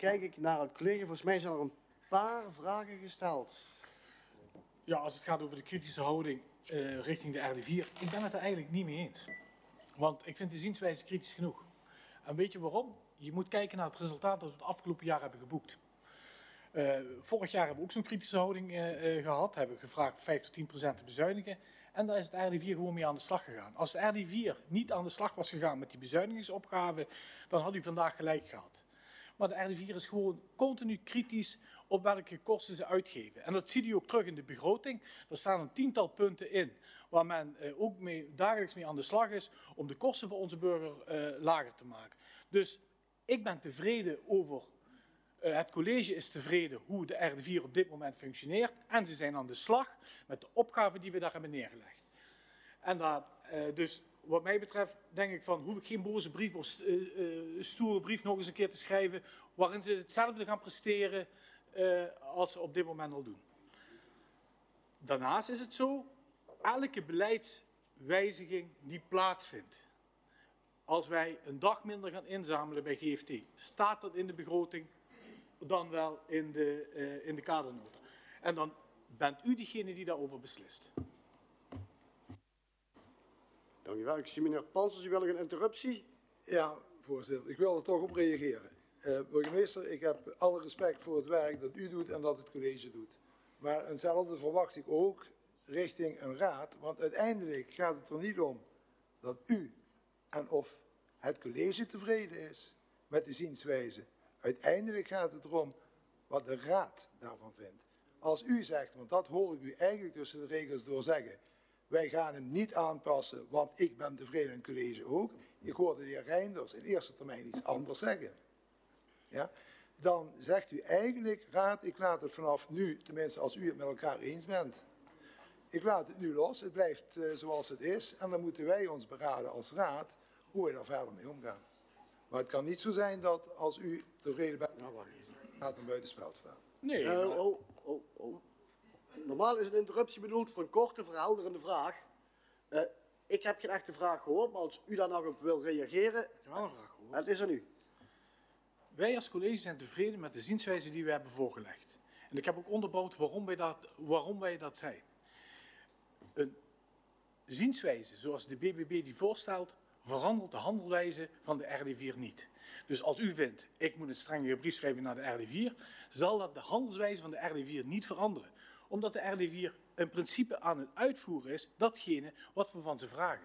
kijk ik naar het college. Volgens mij zijn er een paar vragen gesteld. Ja, als het gaat over de kritische houding richting de RD4, ik ben het er eigenlijk niet mee eens. Want ik vind de zienswijze kritisch genoeg. En weet je waarom? Je moet kijken naar het resultaat dat we het afgelopen jaar hebben geboekt. Vorig jaar hebben we ook zo'n kritische houding gehad. Hebben we gevraagd 5 tot 10% te bezuinigen. En daar is het RD4 gewoon mee aan de slag gegaan. Als de RD4 niet aan de slag was gegaan met die bezuinigingsopgave, dan had u vandaag gelijk gehad. Maar de RD4 is gewoon continu kritisch op welke kosten ze uitgeven. En dat ziet u ook terug in de begroting. Er staan een tiental punten in waar men ook dagelijks mee aan de slag is om de kosten voor onze burger lager te maken. Dus ik ben tevreden over, het college is tevreden hoe de RD4 op dit moment functioneert. En ze zijn aan de slag met de opgaven die we daar hebben neergelegd. En dus wat mij betreft denk ik van, hoef ik geen boze brief of stoere brief nog eens een keer te schrijven, waarin ze hetzelfde gaan presteren als ze op dit moment al doen. Daarnaast is het zo, elke beleidswijziging die plaatsvindt, als wij een dag minder gaan inzamelen bij GFT, staat dat in de begroting dan wel in de kadernota. En dan bent u degene die daarover beslist. Dankjewel. Ik zie meneer Pansers, u wil een interruptie. Ja, voorzitter. Ik wil er toch op reageren. Burgemeester, ik heb alle respect voor het werk dat u doet en dat het college doet. Maar hetzelfde verwacht ik ook richting een raad. Want uiteindelijk gaat het er niet om dat u en of het college tevreden is met de zienswijze. Uiteindelijk gaat het erom wat de raad daarvan vindt. Als u zegt, want dat hoor ik u eigenlijk tussen de regels door zeggen, wij gaan hem niet aanpassen, want ik ben tevreden en het college ook. Ik hoorde de heer Reinders in eerste termijn iets anders zeggen. Ja? Dan zegt u eigenlijk, raad, ik laat het vanaf nu, tenminste als u het met elkaar eens bent, ik laat het nu los, het blijft zoals het is. En dan moeten wij ons beraden als raad hoe we daar verder mee omgaan. Maar het kan niet zo zijn dat als u tevreden bent, gaat een buitenspel staat. Nee. Normaal is een interruptie bedoeld voor een korte, verhelderende vraag. Ik heb geen echte vraag gehoord, maar als u daar nog op wil reageren, Een vraag gehoord. het is aan u. Wij als college zijn tevreden met de zienswijze die we hebben voorgelegd. En ik heb ook onderbouwd waarom wij dat zijn. Een zienswijze zoals de BBB die voorstelt, verandert de handelwijze van de RD4 niet. Dus als u vindt, ik moet een strengere brief schrijven naar de RD4, zal dat de handelswijze van de RD4 niet veranderen. Omdat de RD4 in principe aan het uitvoeren is, datgene wat we van ze vragen.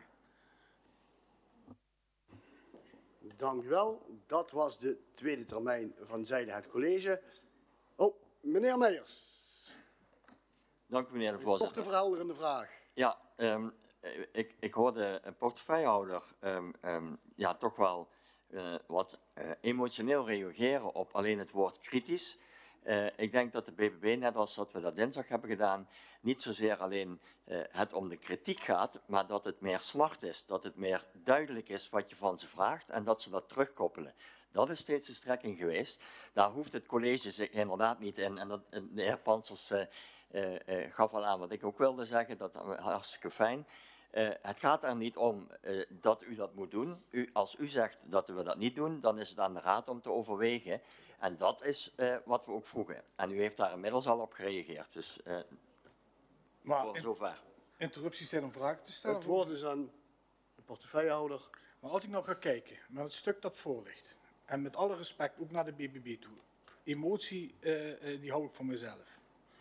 Dank u wel. Dat was de tweede termijn van zijde het college. Oh, meneer Meijers. Dank u, meneer de voorzitter. Korte, verhelderende vraag. Ja, ik hoorde een portefeuillehouder toch wel wat emotioneel reageren op alleen het woord kritisch. Ik denk dat de BBB, net als dat we dat dinsdag hebben gedaan, niet zozeer alleen het om de kritiek gaat, maar dat het meer smart is, dat het meer duidelijk is wat je van ze vraagt en dat ze dat terugkoppelen. Dat is steeds de strekking geweest. Daar hoeft het college zich inderdaad niet in. En de heer Pansers gaf al aan wat ik ook wilde zeggen, dat is hartstikke fijn. Het gaat er niet om dat u dat moet doen. Als u zegt dat we dat niet doen, dan is het aan de raad om te overwegen. En dat is wat we ook vroegen. En u heeft daar inmiddels al op gereageerd. Dus voor zover. Interrupties zijn om vragen te stellen. Het woord is aan de portefeuillehouder. Maar als ik nou ga kijken naar het stuk dat voor ligt, en met alle respect ook naar de BBB toe, emotie die hou ik voor mezelf.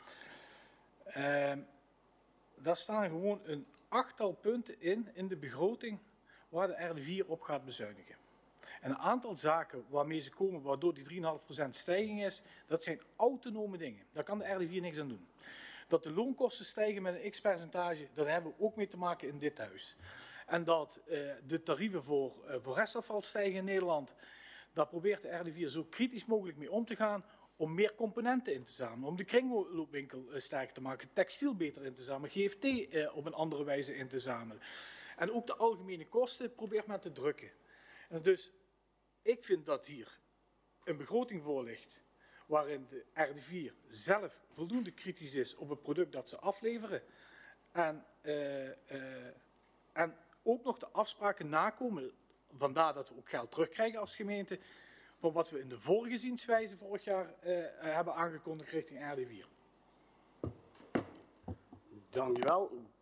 Daar staan gewoon een achttal punten in de begroting waar de RD4 op gaat bezuinigen. En een aantal zaken waarmee ze komen, waardoor die 3,5% stijging is, dat zijn autonome dingen. Daar kan de RD4 niks aan doen. Dat de loonkosten stijgen met een x-percentage, daar hebben we ook mee te maken in dit huis. En dat de tarieven voor restafval stijgen in Nederland, daar probeert de RD4 zo kritisch mogelijk mee om te gaan, om meer componenten in te zamelen, om de kringloopwinkel sterker te maken, textiel beter in te zamelen, GFT op een andere wijze in te zamelen. En ook de algemene kosten probeert men te drukken. En dus, ik vind dat hier een begroting voor ligt, waarin de RD4 zelf voldoende kritisch is op het product dat ze afleveren. En ook nog de afspraken nakomen, vandaar dat we ook geld terugkrijgen als gemeente, van wat we in de vorige zienswijze vorig jaar hebben aangekondigd richting RD4. Dank u wel.